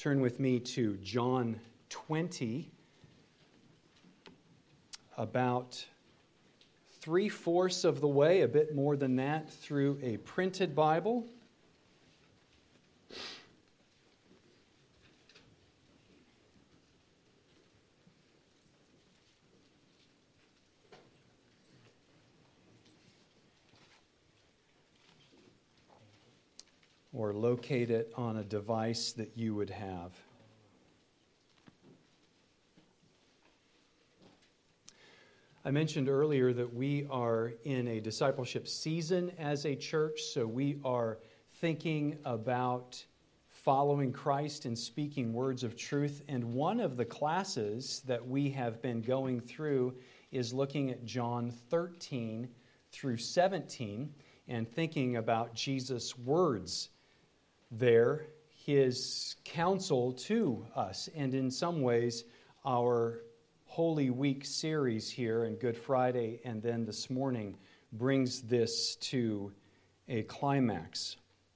Turn with me to John 20, about 3/4 of the way, a bit more than that, through a printed Bible. Or locate it on a device that you would have. I mentioned earlier that we are in a discipleship season as a church, so we are thinking about following Christ and speaking words of truth. And one of the classes that we have been going through is looking at John 13 through 17 and thinking about Jesus' words there, his counsel to us, and in some ways our Holy Week series here and Good Friday and then this morning brings this to a climax.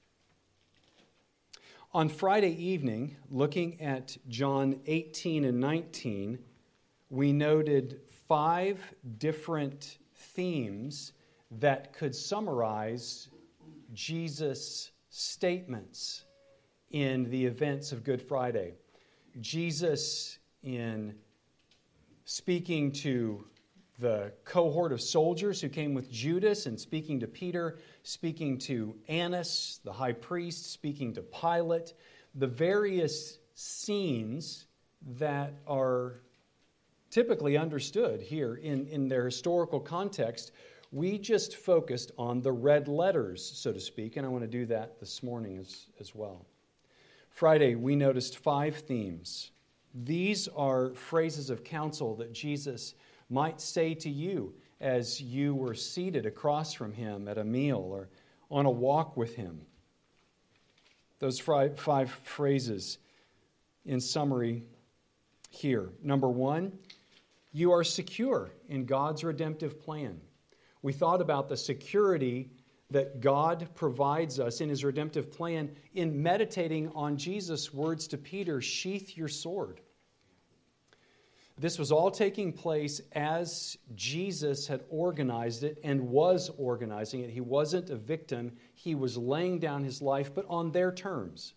On Friday evening, looking at John 18 and 19, we noted 5 different themes that could summarize Jesus' statements in the events of Good Friday. Jesus, in speaking to the cohort of soldiers who came with Judas, and speaking to Peter, speaking to Annas, the high priest, speaking to Pilate, the various scenes that are typically understood here in their historical context. We just focused on the red letters, so to speak, and I want to do that this morning as well. Friday, we noticed 5 themes. These are phrases of counsel that Jesus might say to you as you were seated across from him at a meal or on a walk with him. Those 5 phrases in summary here. Number 1, you are secure in God's redemptive plan. We thought about the security that God provides us in his redemptive plan in meditating on Jesus' words to Peter, sheath your sword. This was all taking place as Jesus had organized it and was organizing it. He wasn't a victim. He was laying down his life, but on their terms.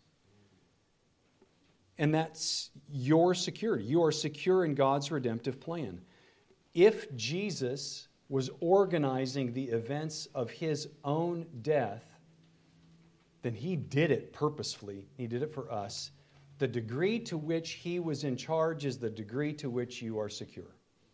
And that's your security. You are secure in God's redemptive plan. If Jesus was organizing the events of his own death, then he did it purposefully. He did it for us. The degree to which he was in charge is the degree to which you are secure.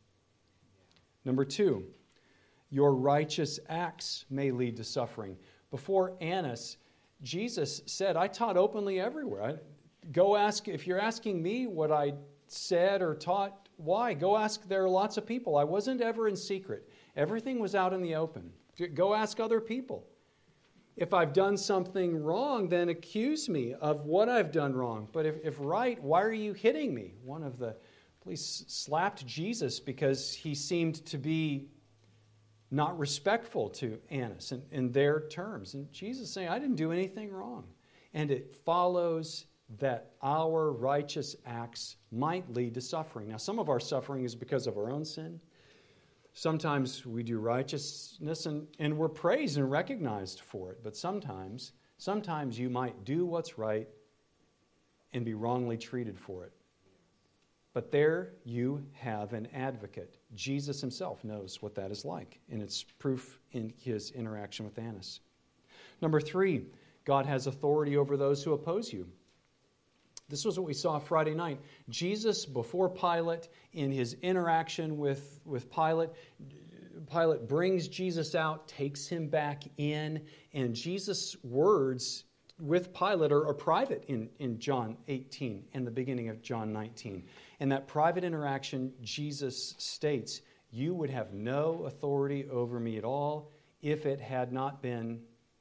Number 2, your righteous acts may lead to suffering. Before Annas, Jesus said, I taught openly everywhere. Go ask, if you're asking me what I said or taught, why? Go ask, there are lots of people. I wasn't ever in secret. Everything was out in the open. Go ask other people. If I've done something wrong, then accuse me of what I've done wrong. But if right, why are you hitting me? One of the police slapped Jesus because he seemed to be not respectful to Annas in their terms. And Jesus is saying, I didn't do anything wrong. And it follows that our righteous acts might lead to suffering. Now, some of our suffering is because of our own sin. Sometimes we do righteousness and we're praised and recognized for it. But sometimes you might do what's right and be wrongly treated for it. But there you have an advocate. Jesus himself knows what that is like. And it's proof in his interaction with Annas. Number 3, God has authority over those who oppose you. This was what we saw Friday night. Jesus, before Pilate, in his interaction with Pilate, Pilate brings Jesus out, takes him back in, and Jesus' words with Pilate are private in John 18 and the beginning of John 19. In that private interaction, Jesus states, you would have no authority over me at all if it had not been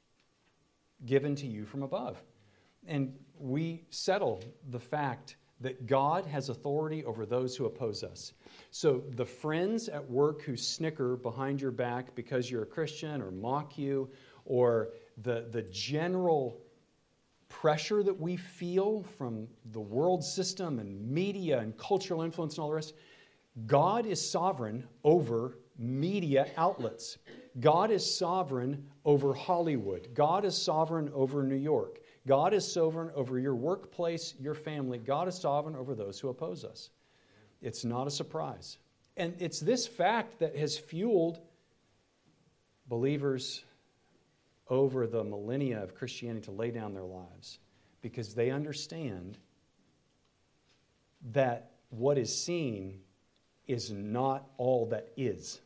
given to you from above. And we settle the fact that God has authority over those who oppose us. So the friends at work who snicker behind your back because you're a Christian or mock you, or the general pressure that we feel from the world system and media and cultural influence and all the rest, God is sovereign over media outlets. God is sovereign over Hollywood. God is sovereign over New York. God is sovereign over your workplace, your family. God is sovereign over those who oppose us. It's not a surprise. And it's this fact that has fueled believers over the millennia of Christianity to lay down their lives, because they understand that what is seen is not all that is.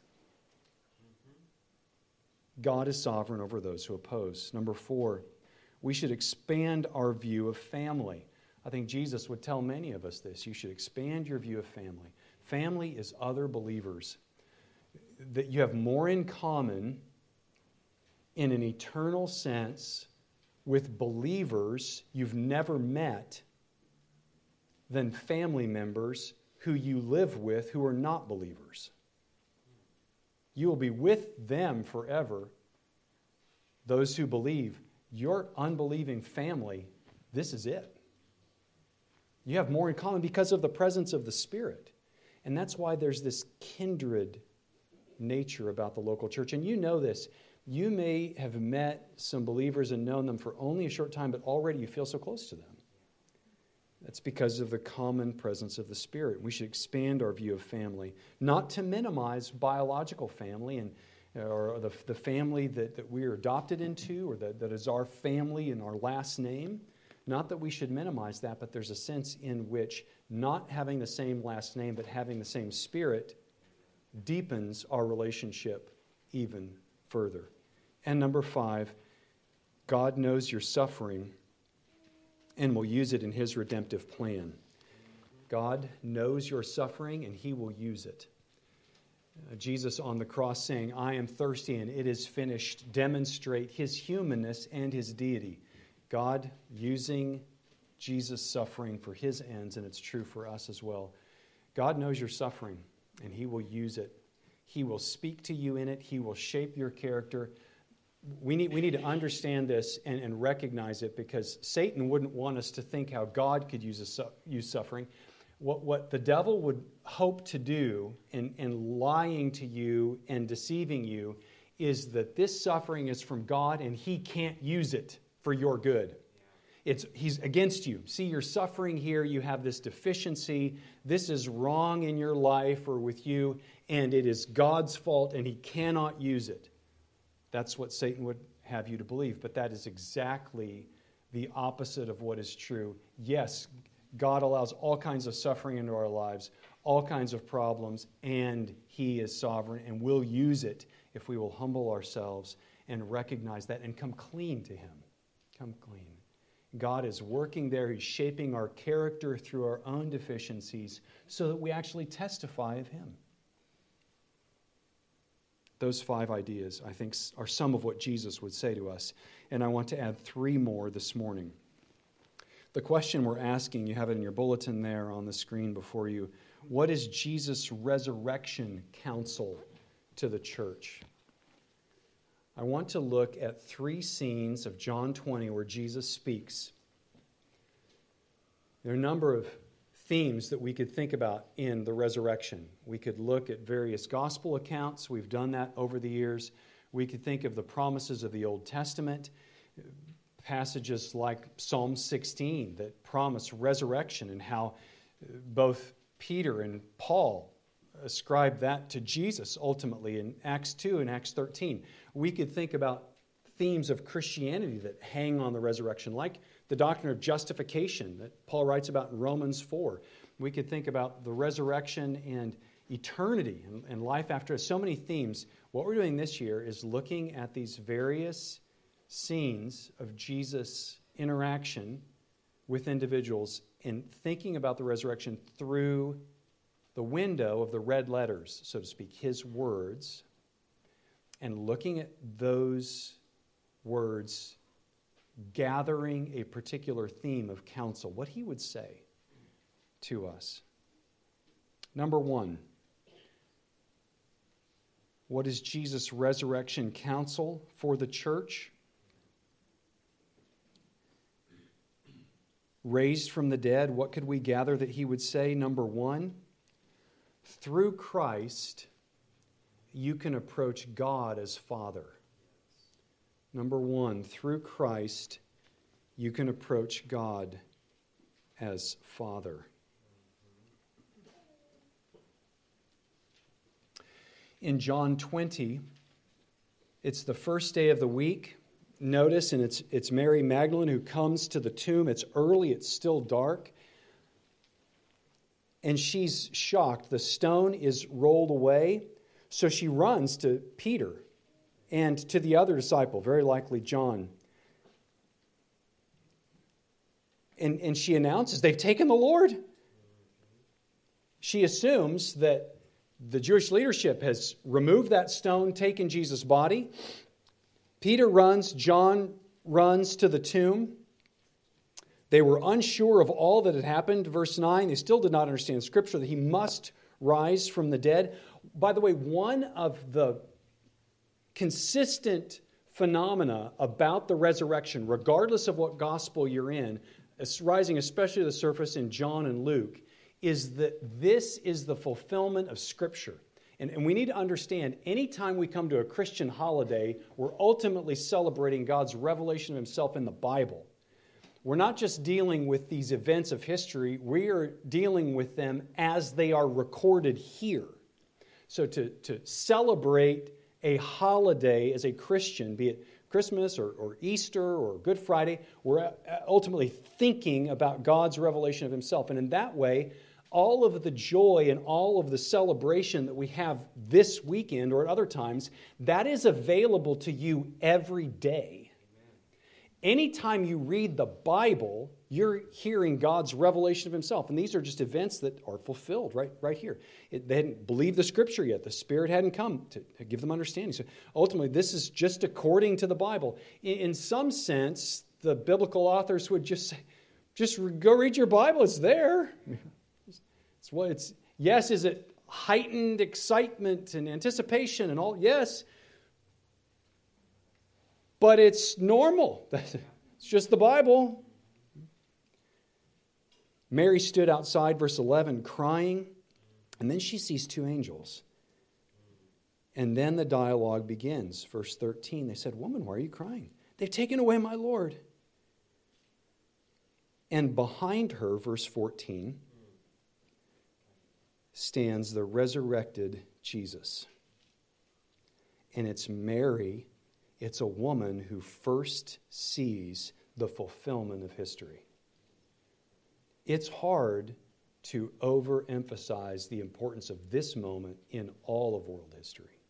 God is sovereign over those who oppose. Number 4, we should expand our view of family. I think Jesus would tell many of us this. You should expand your view of family. Family is other believers. That you have more in common in an eternal sense with believers you've never met than family members who you live with who are not believers. You will be with them forever. Those who believe, your unbelieving family, this is it. You have more in common because of the presence of the Spirit. And that's why there's this kindred nature about the local church. And you know this. You may have met some believers and known them for only a short time, but already you feel so close to them. That's because of the common presence of the Spirit. We should expand our view of family, not to minimize biological family or the family that we are adopted into, or that is our family and our last name. Not that we should minimize that, but there's a sense in which not having the same last name but having the same Spirit deepens our relationship even further. And number 5, God knows your suffering and will use it in His redemptive plan. God knows your suffering and He will use it. Jesus on the cross saying, "I am thirsty and it is finished," demonstrate His humanness and His deity. God using Jesus' suffering for His ends, and it's true for us as well. God knows your suffering and He will use it. He will speak to you in it. He will shape your character. We need to understand this and recognize it, because Satan wouldn't want us to think how God could use suffering. What the devil would hope to do in lying to you and deceiving you is that this suffering is from God and He can't use it for your good. He's against you. See, you're suffering here. You have this deficiency. This is wrong in your life or with you, and it is God's fault and He cannot use it. That's what Satan would have you to believe, but that is exactly the opposite of what is true. Yes, God allows all kinds of suffering into our lives, all kinds of problems, and He is sovereign and will use it if we will humble ourselves and recognize that and come clean to Him. Come clean. God is working there. He's shaping our character through our own deficiencies so that we actually testify of Him. Those 5 ideas, I think, are some of what Jesus would say to us. And I want to add 3 more this morning. The question we're asking, you have it in your bulletin there on the screen before you. What is Jesus' resurrection counsel to the church? I want to look at 3 scenes of John 20 where Jesus speaks. There are a number of themes that we could think about in the resurrection. We could look at various gospel accounts. We've done that over the years. We could think of the promises of the Old Testament, passages like Psalm 16 that promise resurrection, and how both Peter and Paul ascribe that to Jesus ultimately in Acts 2 and Acts 13. We could think about themes of Christianity that hang on the resurrection, like the doctrine of justification that Paul writes about in Romans 4. We could think about the resurrection and eternity and life after. So many themes. What we're doing this year is looking at these various scenes of Jesus' interaction with individuals and thinking about the resurrection through the window of the red letters, so to speak, His words, and looking at those words, gathering a particular theme of counsel, what He would say to us. Number 1, what is Jesus' resurrection counsel for the church? raised from the dead, what could we gather that he would say? Number one, through Christ, you can approach God as Father. Number one, through Christ, you can approach God as Father. In John 20, it's the first day of the week. Notice, and it's Mary Magdalene who comes to the tomb. It's early, it's still dark. And she's shocked. The stone is rolled away. So she runs to Peter and to the other disciple, very likely John. And she announces, they've taken the Lord. She assumes that the Jewish leadership has removed that stone, taken Jesus' body. Peter runs, John runs to the tomb. They were unsure of all that had happened. Verse 9, they still did not understand Scripture, that he must rise from the dead. By the way, one of the consistent phenomena about the resurrection, regardless of what gospel you're in, rising especially to the surface in John and Luke, is that this is the fulfillment of Scripture. And we need to understand, anytime we come to a Christian holiday, we're ultimately celebrating God's revelation of Himself in the Bible. We're not just dealing with these events of history, we are dealing with them as they are recorded here. So to celebrate a holiday as a Christian, be it Christmas or Easter or Good Friday, we're ultimately thinking about God's revelation of Himself. And in that way, all of the joy and all of the celebration that we have this weekend or at other times, that is available to you every day. Anytime you read the Bible, you're hearing God's revelation of Himself. And these are just events that are fulfilled right here. They hadn't believed the Scripture yet. The Spirit hadn't come to give them understanding. So ultimately, this is just according to the Bible. In some sense, the biblical authors would just say, just go read your Bible. It's there. Yes, is it heightened excitement and anticipation and all? Yes. But it's normal. It's just the Bible. Mary stood outside, verse 11, crying, and then she sees two angels. And then the dialogue begins. Verse 13, they said, "Woman, why are you crying? They've taken away my Lord." And behind her, verse 14, stands the resurrected Jesus. And it's Mary, it's a woman who first sees the fulfillment of history. It's hard to overemphasize the importance of this moment in all of world history.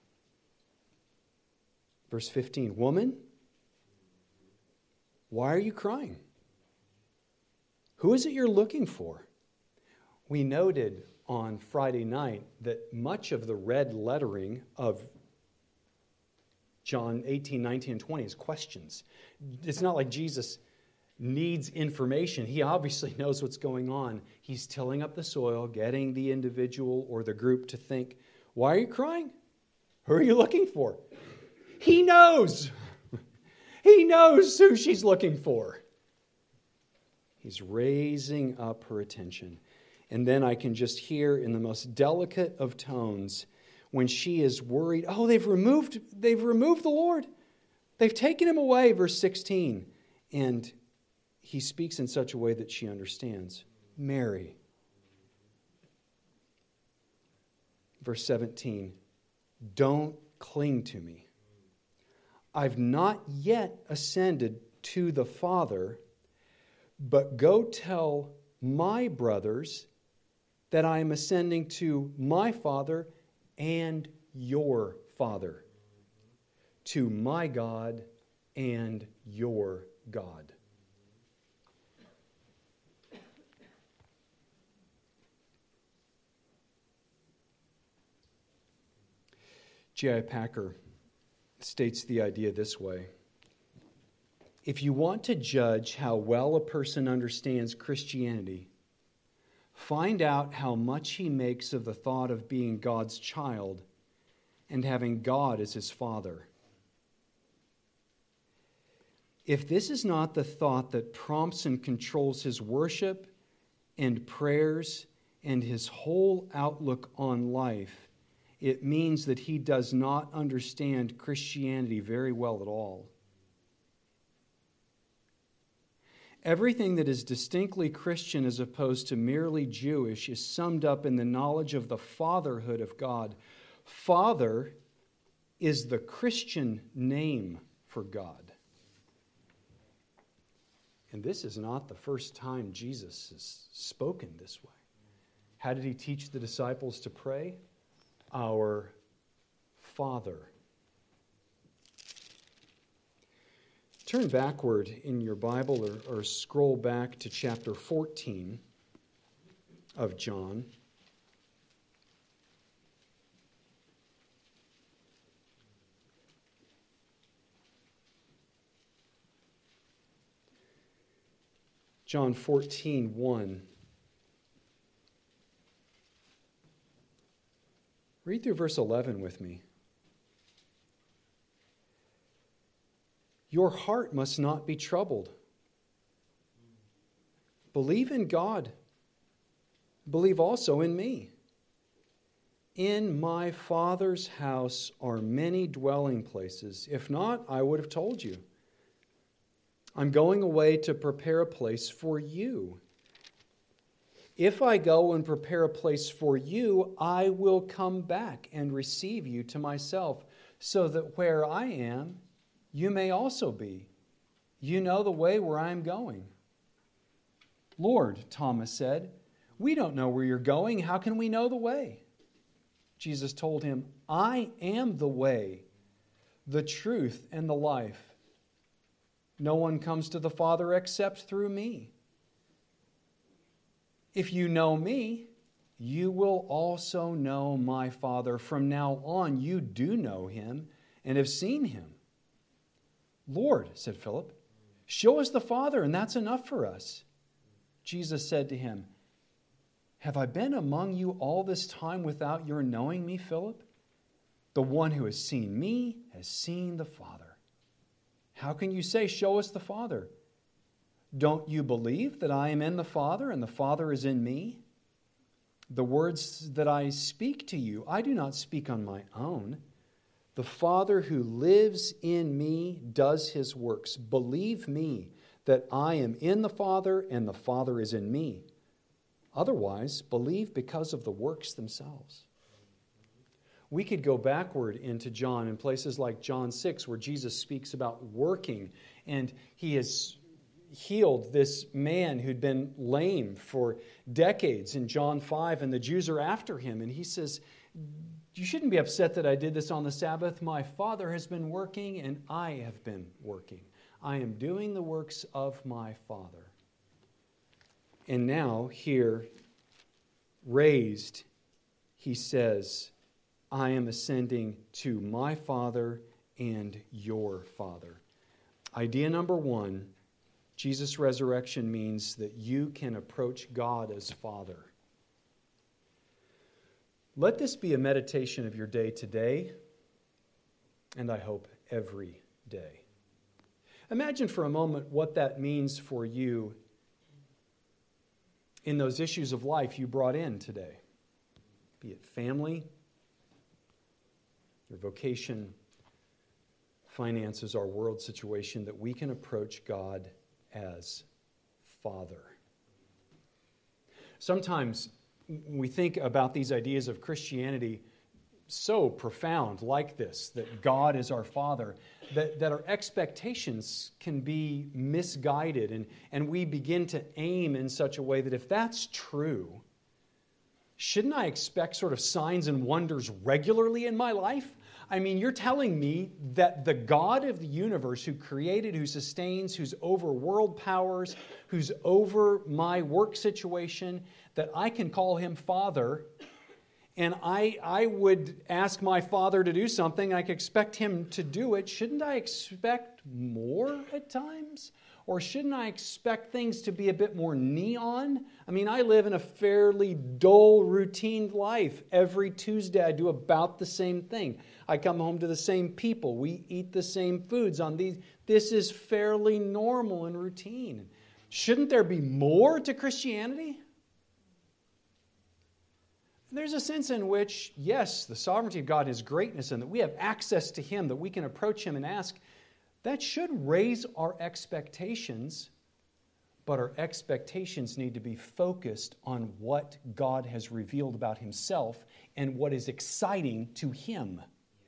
Verse 15, "Woman, why are you crying? Who is it you're looking for?" We noted on Friday night that much of the red lettering of John 18, 19, and 20 is questions. It's not like Jesus needs information. He obviously knows what's going on. He's tilling up the soil, getting the individual or the group to think, "Why are you crying? Who are you looking for?" He knows. He knows who she's looking for. He's raising up her attention. And then I can just hear in the most delicate of tones when she is worried, "Oh, they've removed the Lord. They've taken Him away," verse 16. And he speaks in such a way that she understands. "Mary." Verse 17, "Don't cling to me. I've not yet ascended to the Father, but go tell my brothers that I am ascending to my Father and your Father, to my God and your God." J.I. Packer states the idea this way: if you want to judge how well a person understands Christianity, find out how much he makes of the thought of being God's child and having God as his Father. if this is not the thought that prompts and controls his worship and prayers and his whole outlook on life, it means that he does not understand Christianity very well at all. Everything that is distinctly Christian as opposed to merely Jewish is summed up in the knowledge of the fatherhood of God. Father is the Christian name for God. And this is not the first time Jesus has spoken this way. How did he teach the disciples to pray? Our Father. Turn backward in your Bible or scroll back to chapter 14 of John. John 14:1. Read through verse 11 with me. Your heart must not be troubled. Believe in God. Believe also in me. In my Father's house are many dwelling places. If not, I would have told you. I'm going away to prepare a place for you. If I go and prepare a place for you, I will come back and receive you to myself, so that where I am, you may also be. You know the way where I am going. Lord, Thomas said, we don't know where you're going. How can we know the way? Jesus told him, I am the way, the truth, and the life. No one comes to the Father except through me. If you know me, you will also know my Father. From now on, you do know him and have seen him. Lord, said Philip, show us the Father, and that's enough for us. Jesus said to him, have I been among you all this time without your knowing me, Philip? The one who has seen me has seen the Father. How can you say, show us the Father? Don't you believe that I am in the Father and the Father is in me? The words that I speak to you, I do not speak on my own. The Father who lives in me does his works. Believe me that I am in the Father and the Father is in me. Otherwise, believe because of the works themselves. We could go backward into John in places like John 6, where Jesus speaks about working, and he has healed this man who'd been lame for decades in John 5, and the Jews are after him, and he says, you shouldn't be upset that I did this on the Sabbath. My Father has been working, and I have been working. I am doing the works of my Father. And now, here, raised, he says, I am ascending to my Father and your Father. Idea number one, Jesus' resurrection means that you can approach God as Father. Let this be a meditation of your day today, and I hope every day. Imagine for a moment what that means for you in those issues of life you brought in today, be it family, your vocation, finances, our world situation, that we can approach God as Father. Sometimes we think about these ideas of Christianity so profound like this, that God is our Father, that our expectations can be misguided, and we begin to aim in such a way that if that's true, shouldn't I expect sort of signs and wonders regularly in my life? I mean, you're telling me that the God of the universe who created, who sustains, who's over world powers, who's over my work situation, that I can call him Father, and I would ask my Father to do something, I could expect him to do it. Shouldn't I expect more at times? Or shouldn't I expect things to be a bit more neon? I mean, I live in a fairly dull, routine life. Every Tuesday I do about the same thing. I come home to the same people. We eat the same foods on these. This is fairly normal and routine. Shouldn't there be more to Christianity? There's a sense in which, yes, the sovereignty of God is greatness and that we have access to Him, that we can approach Him and ask. That should raise our expectations, but our expectations need to be focused on what God has revealed about Himself and what is exciting to Him.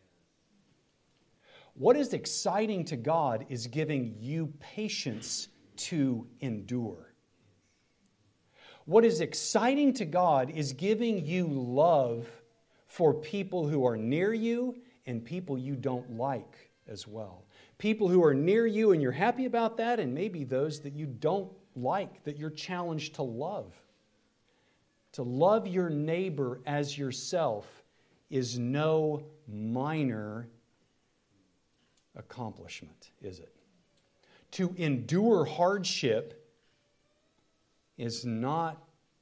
What is exciting to God is giving you patience to endure. What is exciting to God is giving you love for people who are near you and people you don't like as well. People who are near you and you're happy about that, and maybe those that you don't like, that you're challenged to love. To love your neighbor as yourself is no minor accomplishment, is it? To endure hardship is not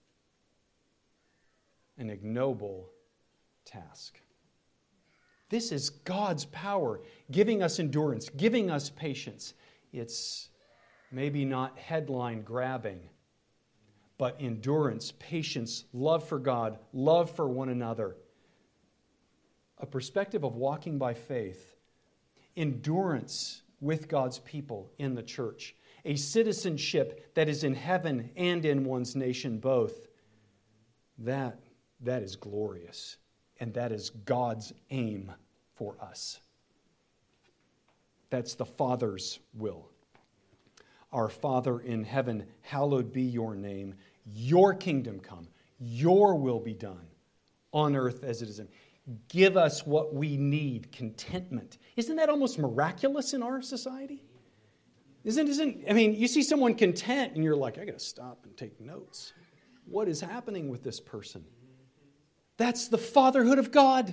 an ignoble task. This is God's power, giving us endurance, giving us patience. It's maybe not headline grabbing, but endurance, patience, love for God, love for one another. A perspective of walking by faith, endurance with God's people in the church, a citizenship that is in heaven and in one's nation both. That is glorious. And that is God's aim for us. That's the Father's will. Our Father in heaven, hallowed be your name. Your kingdom come. Your will be done on earth as it is in. Give us what we need, contentment. Isn't that almost miraculous in our society? I mean, you see someone content and you're like, I got to stop and take notes. What is happening with this person? That's the fatherhood of God.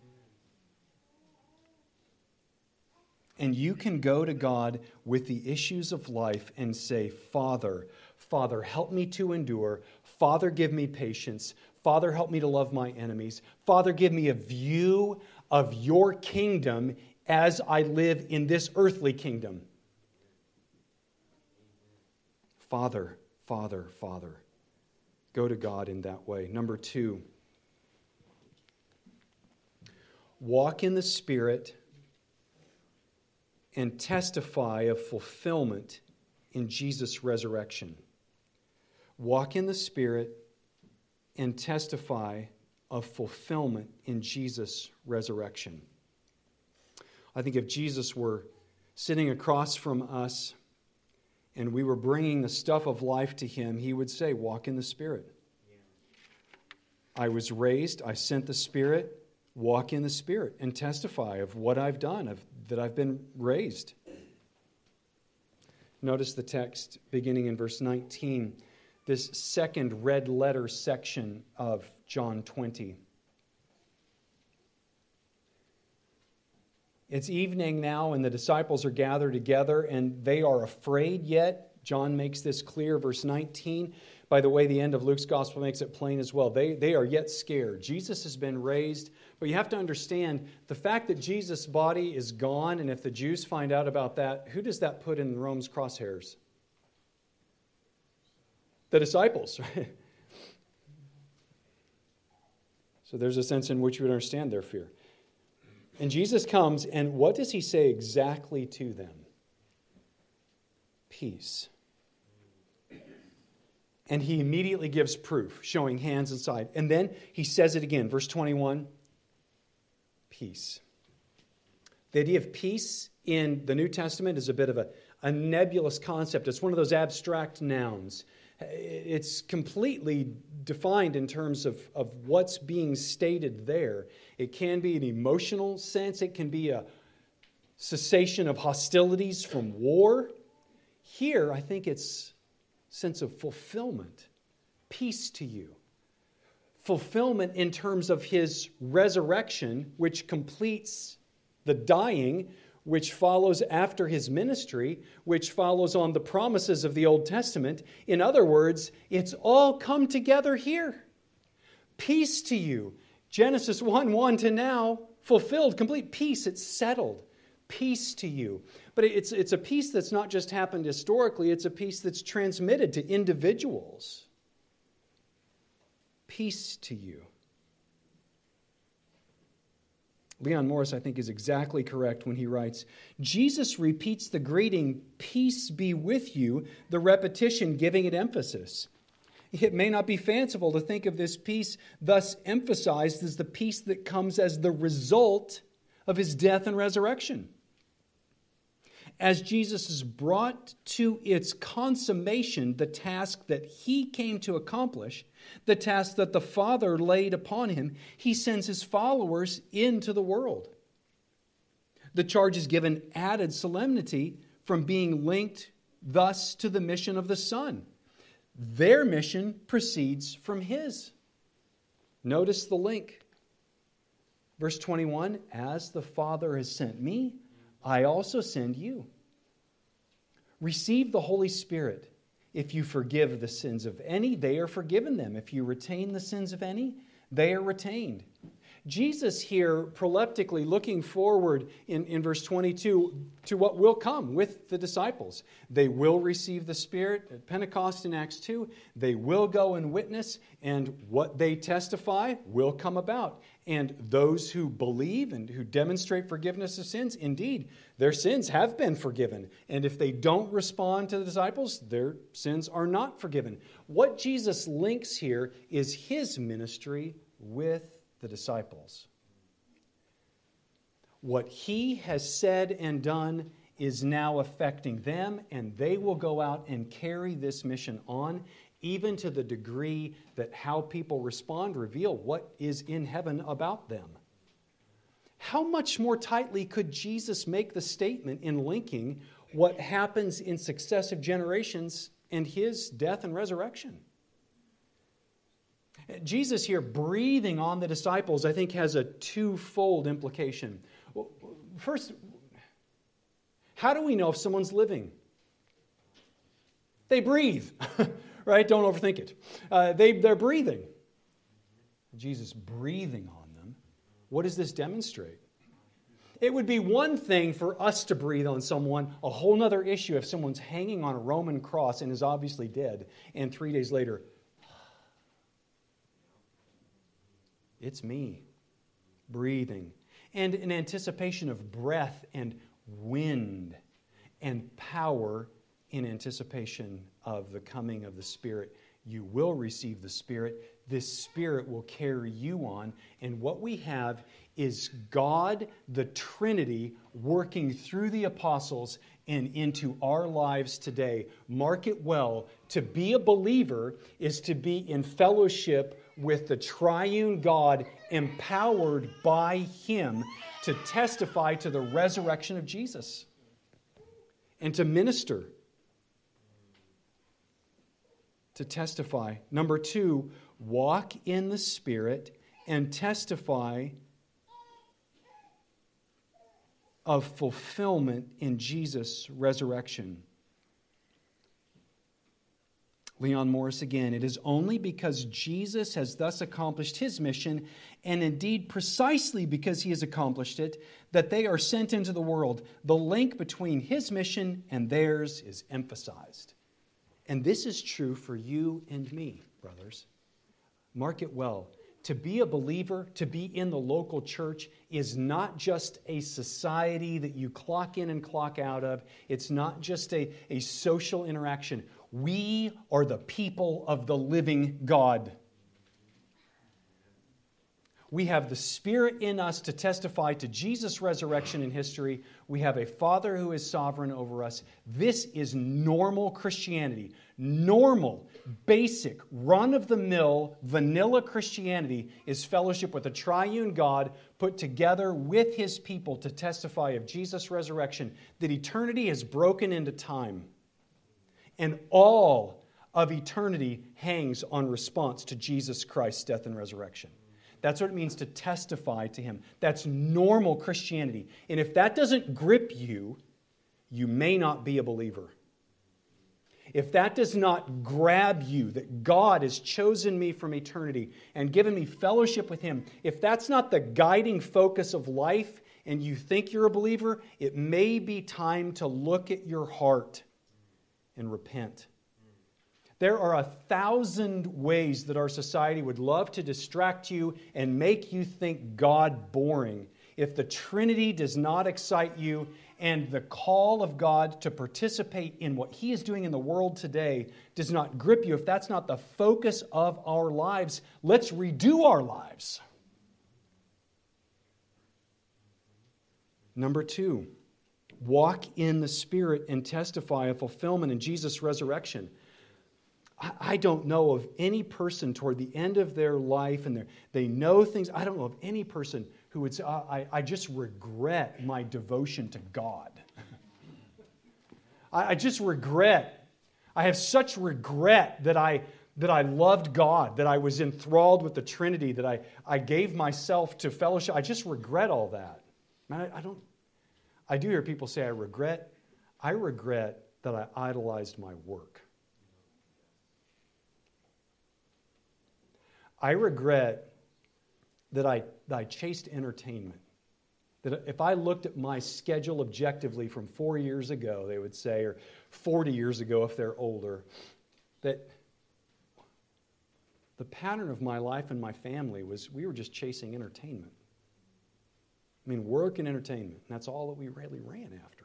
And you can go to God with the issues of life and say, Father, help me to endure. Father, give me patience. Father, help me to love my enemies. Father, give me a view of your kingdom as I live in this earthly kingdom. Father, Father, Father. Go to God in that way. Number 2. Walk in the Spirit and testify of fulfillment in Jesus' resurrection. Walk in the Spirit and testify of fulfillment in Jesus' resurrection. I think if Jesus were sitting across from us and we were bringing the stuff of life to Him, He would say, walk in the Spirit. I was raised, I sent the Spirit. Walk in the Spirit and testify of what I've done, that I've been raised. Notice the text beginning in verse 19, this second red letter section of John 20. It's evening now, and the disciples are gathered together, and they are afraid yet. John makes this clear, verse 19. By the way, the end of Luke's gospel makes it plain as well. They are yet scared. Jesus has been raised, but you have to understand the fact that Jesus' body is gone, and if the Jews find out about that, who does that put in Rome's crosshairs? The disciples, right? So there's a sense in which you would understand their fear. And Jesus comes, and what does He say exactly to them? Peace. And He immediately gives proof, showing hands and side. And then He says it again, verse 21, peace. The idea of peace in the New Testament is a bit of a nebulous concept. It's one of those abstract nouns. It's completely defined in terms of what's being stated there. It can be an emotional sense. It can be a cessation of hostilities from war. Here, I think it's sense of fulfillment, peace to you. Fulfillment in terms of His resurrection, which completes the dying, which follows after his ministry, which follows on the promises of the Old Testament. In other words, it's all come together here. Peace to you. Genesis 1:1 to now, fulfilled, complete peace. It's settled. Peace to you. But it's a peace that's not just happened historically, it's a peace that's transmitted to individuals. Peace to you. Leon Morris, I think, is exactly correct when he writes, Jesus repeats the greeting, peace be with you, the repetition giving it emphasis. It may not be fanciful to think of this peace thus emphasized as the peace that comes as the result of his death and resurrection. As Jesus has brought to its consummation the task that he came to accomplish, the task that the Father laid upon him, he sends his followers into the world. The charge is given added solemnity from being linked thus to the mission of the Son. Their mission proceeds from his. Notice the link. Verse 21, as the Father has sent me, I also send you. Receive the Holy Spirit. If you forgive the sins of any, they are forgiven them. If you retain the sins of any, they are retained. Jesus here proleptically looking forward in verse 22 to what will come with the disciples. They will receive the Spirit at Pentecost in Acts 2. They will go and witness, and what they testify will come about. And those who believe and who demonstrate forgiveness of sins, indeed, their sins have been forgiven. And if they don't respond to the disciples, their sins are not forgiven. What Jesus links here is his ministry with the disciples. What he has said and done is now affecting them, and they will go out and carry this mission on, even to the degree that how people respond reveal what is in heaven about them. How much more tightly could Jesus make the statement in linking what happens in successive generations and his death and resurrection? Jesus here breathing on the disciples, I think, has a twofold implication. First, how do we know if someone's living? They breathe, right? Don't overthink it. They're breathing. Jesus breathing on them. What does this demonstrate? It would be one thing for us to breathe on someone, a whole other issue if someone's hanging on a Roman cross and is obviously dead, and 3 days later, it's me, breathing. And in anticipation of breath and wind and power in anticipation of the coming of the Spirit. You will receive the Spirit. This Spirit will carry you on. And what we have is God, the Trinity, working through the apostles and into our lives today. Mark it well. To be a believer is to be in fellowship with the triune God, empowered by him to testify to the resurrection of Jesus and to minister, to testify. Number 2, walk in the Spirit and testify of fulfillment in Jesus' resurrection. Leon Morris again, it is only because Jesus has thus accomplished his mission, and indeed precisely because he has accomplished it, that they are sent into the world. The link between his mission and theirs is emphasized. And this is true for you and me, brothers. Mark it well. To be a believer, to be in the local church, is not just a society that you clock in and clock out of. It's not just a social interaction. We are the people of the living God. We have the Spirit in us to testify to Jesus' resurrection in history. We have a Father who is sovereign over us. This is normal Christianity. Normal, basic, run-of-the-mill, vanilla Christianity is fellowship with a triune God put together with his people to testify of Jesus' resurrection, that eternity has broken into time. And all of eternity hangs on response to Jesus Christ's death and resurrection. That's what it means to testify to Him. That's normal Christianity. And if that doesn't grip you, you may not be a believer. If that does not grab you, that God has chosen me from eternity and given me fellowship with Him, if that's not the guiding focus of life and you think you're a believer, it may be time to look at your heart and repent. There are 1,000 ways that our society would love to distract you and make you think God boring. If the Trinity does not excite you and the call of God to participate in what He is doing in the world today does not grip you, if that's not the focus of our lives, let's redo our lives. Number 2, walk in the Spirit and testify of fulfillment in Jesus' resurrection. I don't know of any person toward the end of their life and they know things. I don't know of any person who would say, I just regret my devotion to God. I just regret. I have such regret that I loved God, that I was enthralled with the Trinity, that I gave myself to fellowship. I just regret all that. Man, I do hear people say, I regret that I idolized my work. I regret that I chased entertainment. That if I looked at my schedule objectively from 4 years ago, they would say, or 40 years ago if they're older, that the pattern of my life and my family was we were just chasing entertainment. I mean, work and entertainment. And that's all that we really ran after.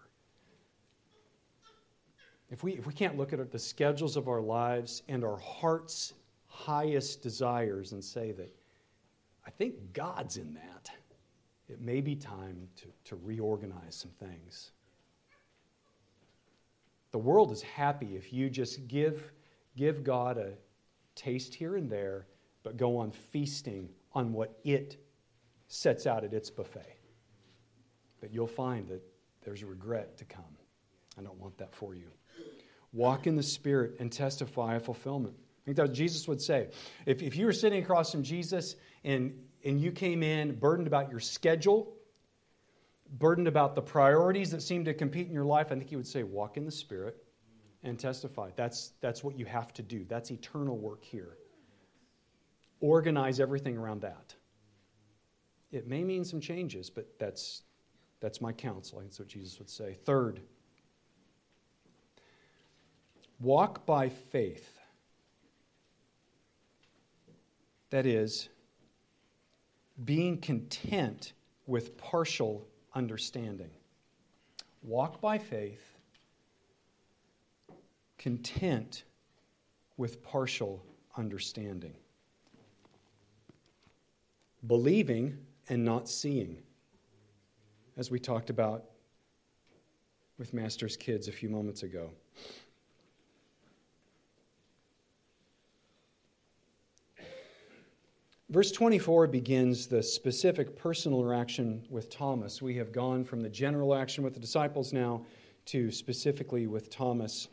If we can't look at the schedules of our lives and our heart's highest desires and say that I think God's in that, it may be time to reorganize some things. The world is happy if you just give God a taste here and there, but go on feasting on what it sets out at its buffet. But you'll find that there's regret to come. I don't want that for you. Walk in the Spirit and testify of fulfillment. I think that's what Jesus would say. If you were sitting across from Jesus and you came in burdened about your schedule, burdened about the priorities that seem to compete in your life, I think He would say, walk in the Spirit and testify. That's what you have to do. That's eternal work here. Organize everything around that. It may mean some changes, but that's my counsel. That's what Jesus would say. Third, walk by faith. That is, being content with partial understanding. Walk by faith, content with partial understanding. Believing and not seeing, as we talked about with Master's kids a few moments ago. Verse 24 begins the specific personal interaction with Thomas. We have gone from the general action with the disciples now to specifically with Thomas.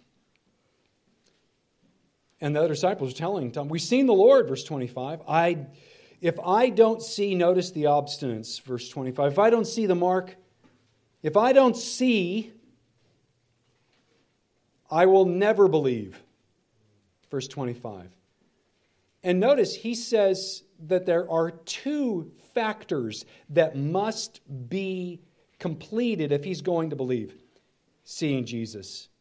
And the other disciples are telling Thomas, we've seen the Lord, verse 25. If I don't see, notice the obstinance, verse 25. If I don't see the mark, if I don't see, I will never believe. Verse 25. And notice he says that there are two factors that must be completed if he's going to believe. Seeing Jesus.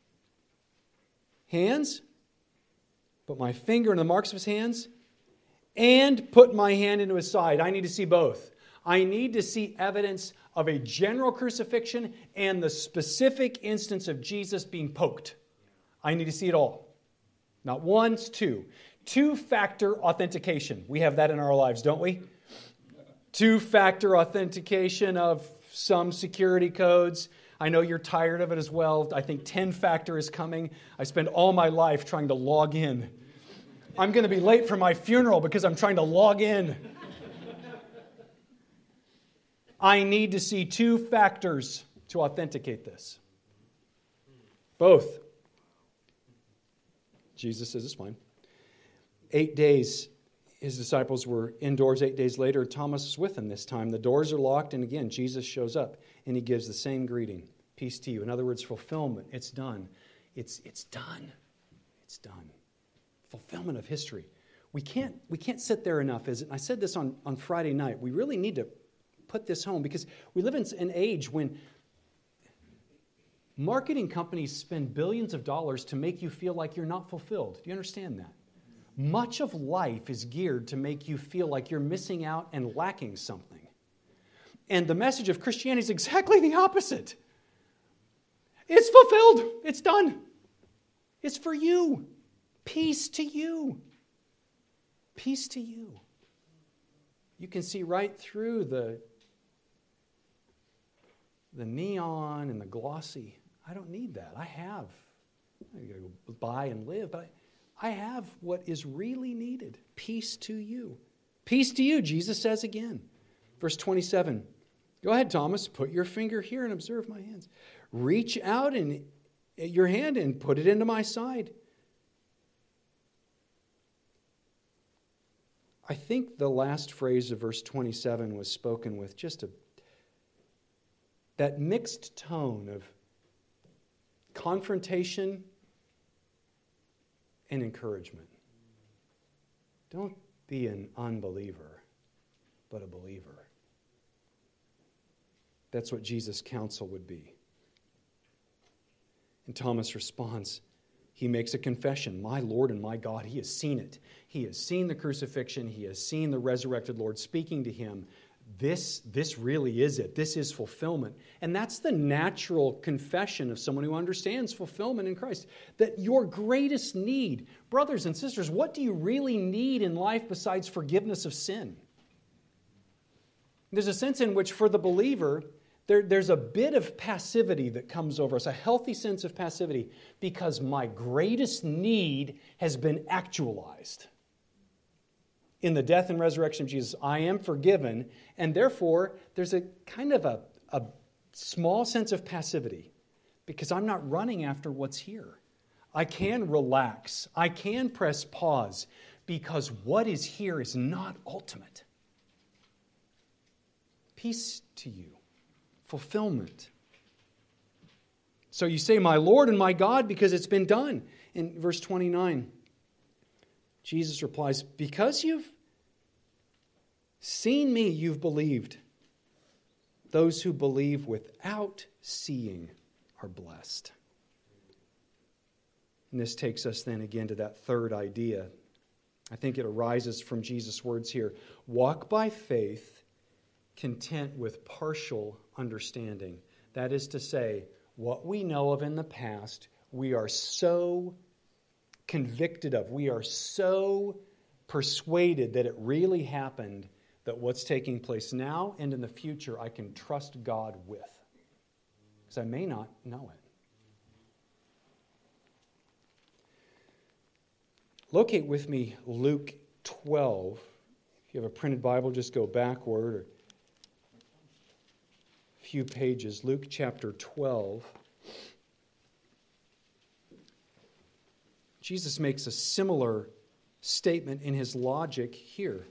Hands, put my finger in the marks of His hands, and put my hand into His side. I need to see both. I need to see evidence of a general crucifixion and the specific instance of Jesus being poked. I need to see it all. Not once, two. Two-factor authentication. We have that in our lives, don't we? Two-factor authentication of some security codes. I know you're tired of it as well. I think 10-factor is coming. I spend all my life trying to log in. I'm going to be late for my funeral because I'm trying to log in. I need to see two factors to authenticate this. Both. Jesus says it's fine. 8 days His disciples were indoors 8 days later. Thomas was with them this time. The doors are locked, and again, Jesus shows up, and he gives the same greeting. Peace to you. In other words, fulfillment. It's done. It's done. It's done. Fulfillment of history. We can't sit there enough. I said this on Friday night. We really need to put this home because we live in an age when marketing companies spend billions of dollars to make you feel like you're not fulfilled. Do you understand that? Much of life is geared to make you feel like you're missing out and lacking something. And the message of Christianity is exactly the opposite. It's fulfilled. It's done. It's for you. Peace to you. Peace to you. You can see right through the neon and the glossy. I don't need that. I got to go buy and live, but I have what is really needed. Peace to you. Peace to you, Jesus says again. Verse 27. Go ahead, Thomas. Put your finger here and observe my hands. Reach out your hand and put it into my side. I think the last phrase of verse 27 was spoken with just that mixed tone of confrontation and encouragement. Don't be an unbeliever, but a believer. That's what Jesus' counsel would be. And Thomas responds. He makes a confession. My Lord and my God, he has seen it. He has seen the crucifixion. He has seen the resurrected Lord speaking to him. This really is it. This is fulfillment. And that's the natural confession of someone who understands fulfillment in Christ. That your greatest need, brothers and sisters, what do you really need in life besides forgiveness of sin? There's a sense in which for the believer, there's a bit of passivity that comes over us, a healthy sense of passivity, because my greatest need has been actualized. In the death and resurrection of Jesus, I am forgiven, and therefore there's a kind of a small sense of passivity because I'm not running after what's here. I can relax. I can press pause because what is here is not ultimate. Peace to you. Fulfillment. So you say, my Lord and my God, because it's been done. In verse 29, Jesus replies, because you've seen me, you've believed. Those who believe without seeing are blessed. And this takes us then again to that third idea. I think it arises from Jesus' words here. Walk by faith, content with partial understanding. That is to say, what we know of in the past, we are so convicted of, we are so persuaded that it really happened, that what's taking place now and in the future I can trust God with. Because I may not know it. Locate with me Luke 12. If you have a printed Bible, just go backward or a few pages. Luke chapter 12. Jesus makes a similar statement in his logic here.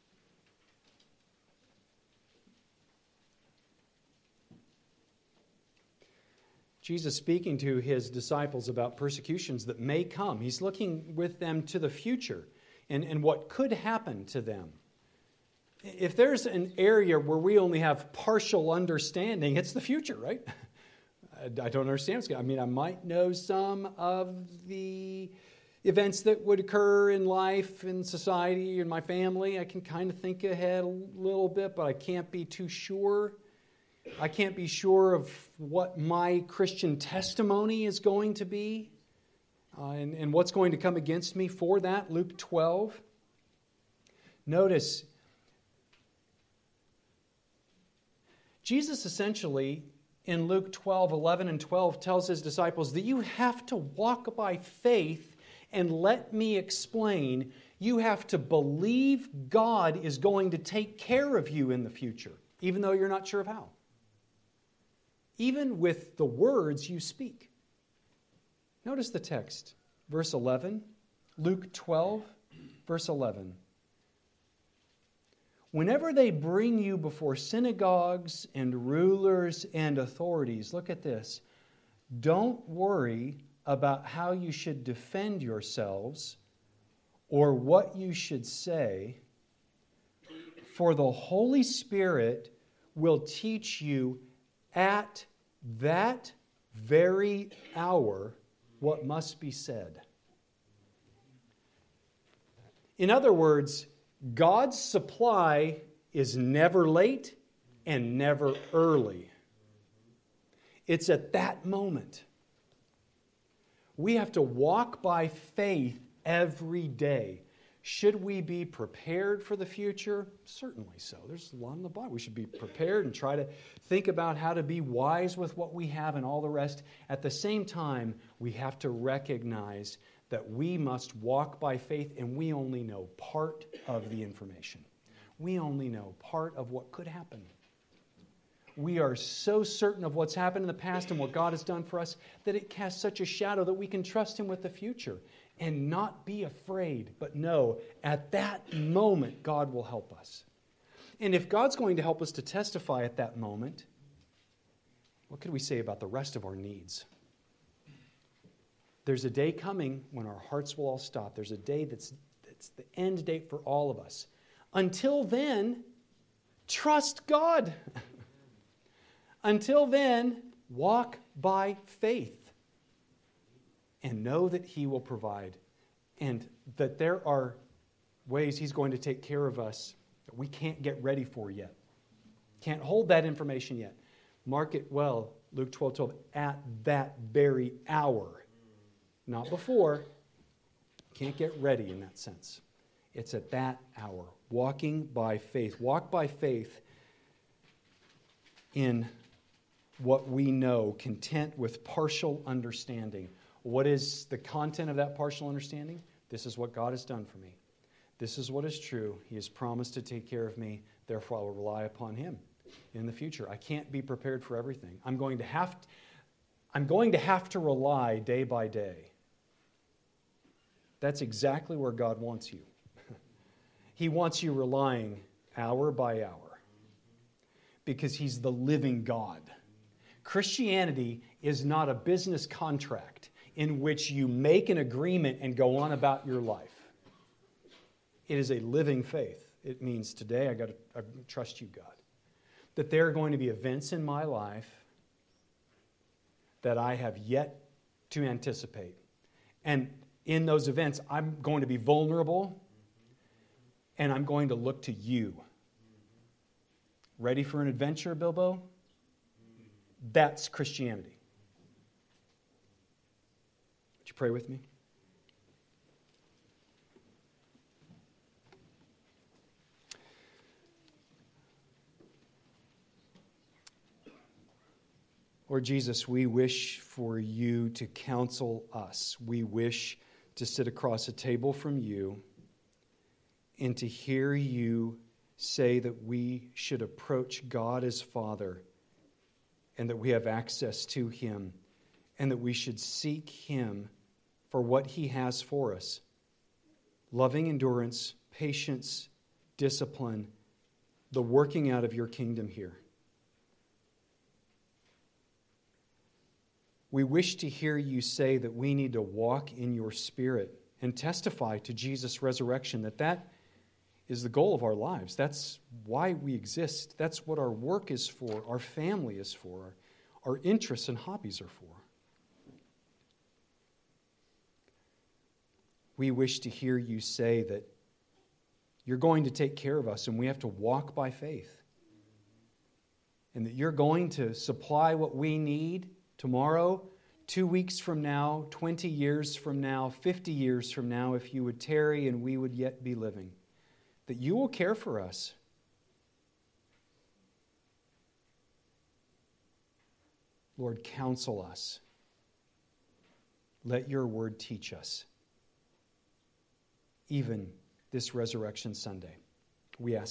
Jesus speaking to his disciples about persecutions that may come. He's looking with them to the future and what could happen to them. If there's an area where we only have partial understanding, it's the future, right? I don't understand what's going on. I mean, I might know some of the events that would occur in life, in society, in my family. I can kind of think ahead a little bit, but I can't be too sure. I can't be sure of what my Christian testimony is going to be and what's going to come against me for that. Luke 12. Notice, Jesus essentially in Luke 12, 11 and 12 tells his disciples that you have to walk by faith, and let me explain, you have to believe God is going to take care of you in the future, even though you're not sure of how. Even with the words you speak. Notice the text, verse 11, Luke 12, verse 11. Whenever they bring you before synagogues and rulers and authorities, look at this. Don't worry about how you should defend yourselves or what you should say, for the Holy Spirit will teach you at that very hour what must be said. In other words, God's supply is never late and never early. It's at that moment. We have to walk by faith every day. Should we be prepared for the future? Certainly so. There's a lot in the Bible. We should be prepared and try to think about how to be wise with what we have and all the rest. At the same time, we have to recognize that we must walk by faith, and we only know part of the information. We only know part of what could happen. We are so certain of what's happened in the past and what God has done for us that it casts such a shadow that we can trust Him with the future and not be afraid, but know at that moment God will help us. And if God's going to help us to testify at that moment, what could we say about the rest of our needs? There's a day coming when our hearts will all stop. There's a day that's the end date for all of us. Until then, trust God. Until then, walk by faith and know that He will provide and that there are ways He's going to take care of us that we can't get ready for yet. Can't hold that information yet. Mark it well, Luke 12:12, at that very hour. Not before. Can't get ready in that sense. It's at that hour. Walking by faith. Walk by faith in what we know, content with partial understanding. What is the content of that partial understanding? This is what God has done for me. This is what is true. He has promised to take care of me. Therefore, I will rely upon Him in the future. I can't be prepared for everything. I'm going to have to rely day by day. That's exactly where God wants you. He wants you relying hour by hour because He's the living God. Christianity is not a business contract in which you make an agreement and go on about your life. It is a living faith. It means today I trust you, God. That there are going to be events in my life that I have yet to anticipate. And in those events, I'm going to be vulnerable and I'm going to look to you. Ready for an adventure, Bilbo? That's Christianity. Would you pray with me? Lord Jesus, we wish for you to counsel us. We wish to sit across a table from you and to hear you say that we should approach God as Father and that we have access to Him and that we should seek Him for what He has for us. Loving endurance, patience, discipline, the working out of your kingdom here. We wish to hear you say that we need to walk in your Spirit and testify to Jesus' resurrection, that is the goal of our lives. That's why we exist. That's what our work is for, our family is for, our interests and hobbies are for. We wish to hear you say that you're going to take care of us and we have to walk by faith. And that you're going to supply what we need tomorrow, 2 weeks from now, 20 years from now, 50 years from now, if you would tarry and we would yet be living. That you will care for us. Lord, counsel us. Let your word teach us. Even this Resurrection Sunday. We ask